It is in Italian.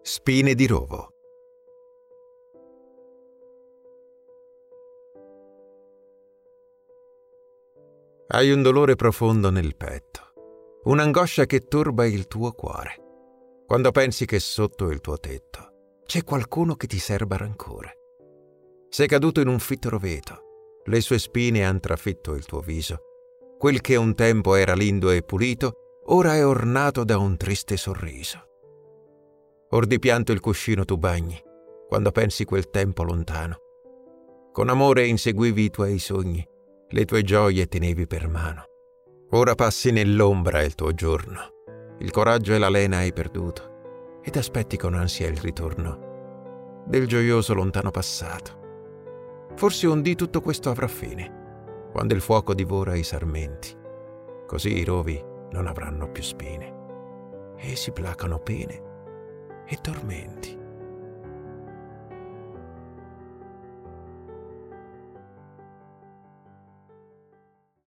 Spine di rovo. Hai un dolore profondo nel petto, un'angoscia che turba il tuo cuore. Quando pensi che sotto il tuo tetto c'è qualcuno che ti serba rancore. Sei caduto in un fitto roveto, le sue spine han trafitto il tuo viso. Quel che un tempo era lindo e pulito, ora è ornato da un triste sorriso. Or di pianto il cuscino tu bagni, quando pensi quel tempo lontano. Con amore inseguivi i tuoi sogni, le tue gioie tenevi per mano. Ora passi nell'ombra il tuo giorno, il coraggio e la lena hai perduto, ed aspetti con ansia il ritorno del gioioso lontano passato. Forse un dì tutto questo avrà fine, quando il fuoco divora i sarmenti. Così i rovi non avranno più spine, e si placano pene e tormenti.